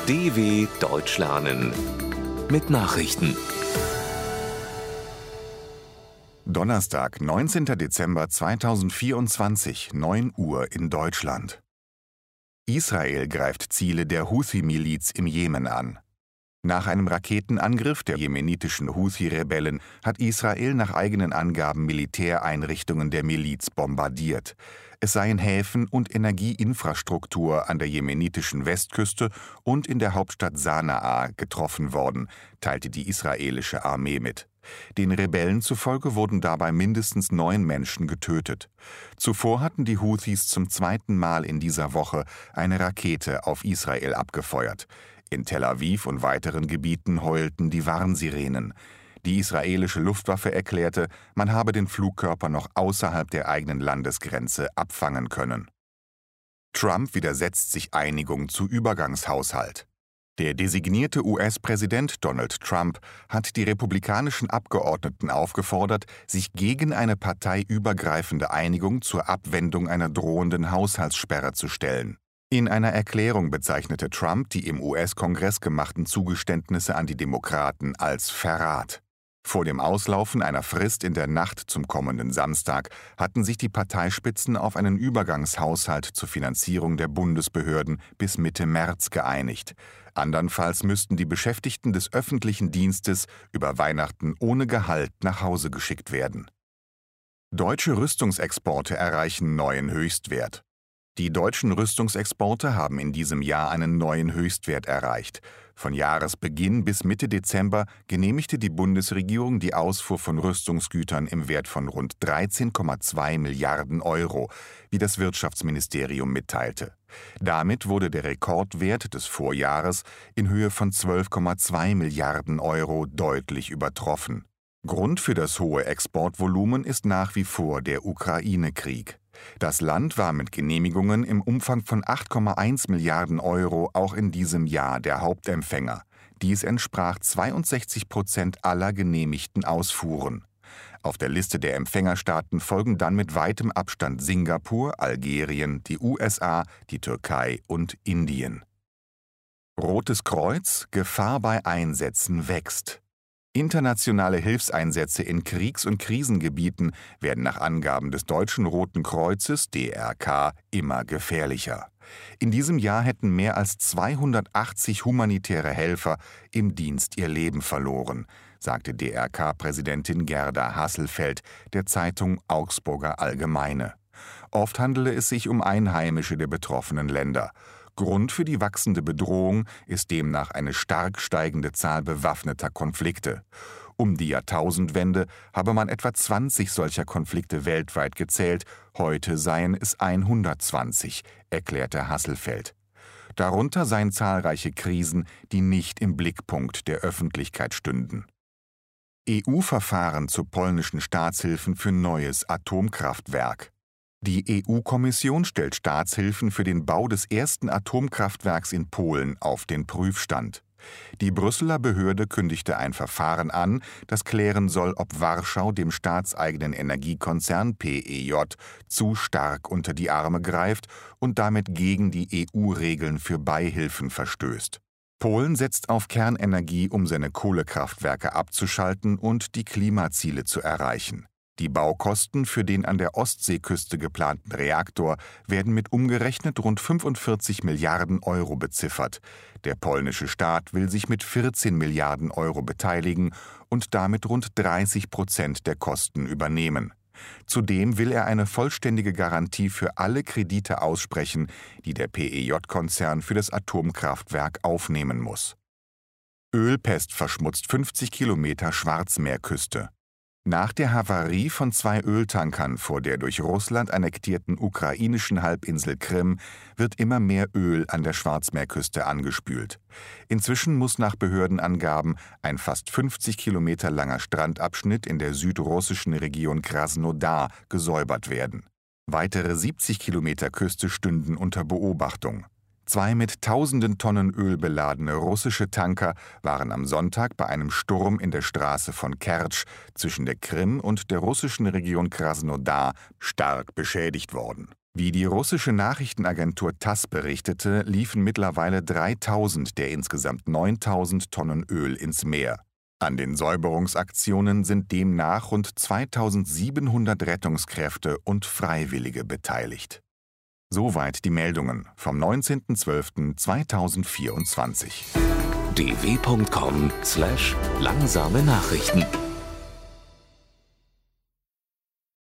DW Deutsch lernen mit Nachrichten. Donnerstag, 19. Dezember 2024, 9 Uhr in Deutschland. Israel greift Ziele der Houthi-Miliz im Jemen an. Nach einem Raketenangriff der jemenitischen Houthi-Rebellen hat Israel nach eigenen Angaben Militäreinrichtungen der Miliz bombardiert. Es seien Häfen und Energieinfrastruktur an der jemenitischen Westküste und in der Hauptstadt Sanaa getroffen worden, teilte die israelische Armee mit. Den Rebellen zufolge wurden dabei mindestens 9 Menschen getötet. Zuvor hatten die Houthis zum zweiten Mal in dieser Woche eine Rakete auf Israel abgefeuert. In Tel Aviv und weiteren Gebieten heulten die Warnsirenen. Die israelische Luftwaffe erklärte, man habe den Flugkörper noch außerhalb der eigenen Landesgrenze abfangen können. Trump widersetzt sich Einigung zu Übergangshaushalt. Der designierte US-Präsident Donald Trump hat die republikanischen Abgeordneten aufgefordert, sich gegen eine parteiübergreifende Einigung zur Abwendung einer drohenden Haushaltssperre zu stellen. In einer Erklärung bezeichnete Trump die im US-Kongress gemachten Zugeständnisse an die Demokraten als Verrat. Vor dem Auslaufen einer Frist in der Nacht zum kommenden Samstag hatten sich die Parteispitzen auf einen Übergangshaushalt zur Finanzierung der Bundesbehörden bis Mitte März geeinigt. Andernfalls müssten die Beschäftigten des öffentlichen Dienstes über Weihnachten ohne Gehalt nach Hause geschickt werden. Deutsche Rüstungsexporte erreichen neuen Höchstwert. Die deutschen Rüstungsexporte haben in diesem Jahr einen neuen Höchstwert erreicht. Von Jahresbeginn bis Mitte Dezember genehmigte die Bundesregierung die Ausfuhr von Rüstungsgütern im Wert von rund 13,2 Milliarden Euro, wie das Wirtschaftsministerium mitteilte. Damit wurde der Rekordwert des Vorjahres in Höhe von 12,2 Milliarden Euro deutlich übertroffen. Grund für das hohe Exportvolumen ist nach wie vor der Ukraine-Krieg. Das Land war mit Genehmigungen im Umfang von 8,1 Milliarden Euro auch in diesem Jahr der Hauptempfänger. Dies entsprach 62% aller genehmigten Ausfuhren. Auf der Liste der Empfängerstaaten folgen dann mit weitem Abstand Singapur, Algerien, die USA, die Türkei und Indien. Rotes Kreuz: Gefahr bei Einsätzen wächst. Internationale Hilfseinsätze in Kriegs- und Krisengebieten werden nach Angaben des Deutschen Roten Kreuzes (DRK) immer gefährlicher. In diesem Jahr hätten mehr als 280 humanitäre Helfer im Dienst ihr Leben verloren, sagte DRK-Präsidentin Gerda Hasselfeld der Zeitung Augsburger Allgemeine. Oft handele es sich um Einheimische der betroffenen Länder. Grund für die wachsende Bedrohung ist demnach eine stark steigende Zahl bewaffneter Konflikte. Um die Jahrtausendwende habe man etwa 20 solcher Konflikte weltweit gezählt, heute seien es 120, erklärte Hasselfeld. Darunter seien zahlreiche Krisen, die nicht im Blickpunkt der Öffentlichkeit stünden. EU-Verfahren zu polnischen Staatshilfen für neues Atomkraftwerk. Die EU-Kommission stellt Staatshilfen für den Bau des ersten Atomkraftwerks in Polen auf den Prüfstand. Die Brüsseler Behörde kündigte ein Verfahren an, das klären soll, ob Warschau dem staatseigenen Energiekonzern PEJ zu stark unter die Arme greift und damit gegen die EU-Regeln für Beihilfen verstößt. Polen setzt auf Kernenergie, um seine Kohlekraftwerke abzuschalten und die Klimaziele zu erreichen. Die Baukosten für den an der Ostseeküste geplanten Reaktor werden mit umgerechnet rund 45 Milliarden Euro beziffert. Der polnische Staat will sich mit 14 Milliarden Euro beteiligen und damit rund 30% der Kosten übernehmen. Zudem will er eine vollständige Garantie für alle Kredite aussprechen, die der PEJ-Konzern für das Atomkraftwerk aufnehmen muss. Ölpest verschmutzt 50 Kilometer Schwarzmeerküste. Nach der Havarie von 2 Öltankern vor der durch Russland annektierten ukrainischen Halbinsel Krim wird immer mehr Öl an der Schwarzmeerküste angespült. Inzwischen muss nach Behördenangaben ein fast 50 Kilometer langer Strandabschnitt in der südrussischen Region Krasnodar gesäubert werden. Weitere 70 Kilometer Küste stünden unter Beobachtung. 2 mit tausenden Tonnen Öl beladene russische Tanker waren am Sonntag bei einem Sturm in der Straße von Kertsch zwischen der Krim und der russischen Region Krasnodar stark beschädigt worden. Wie die russische Nachrichtenagentur TASS berichtete, liefen mittlerweile 3000 der insgesamt 9000 Tonnen Öl ins Meer. An den Säuberungsaktionen sind demnach rund 2700 Rettungskräfte und Freiwillige beteiligt. Soweit die Meldungen vom 19.12.2024. dw.com/langsame Nachrichten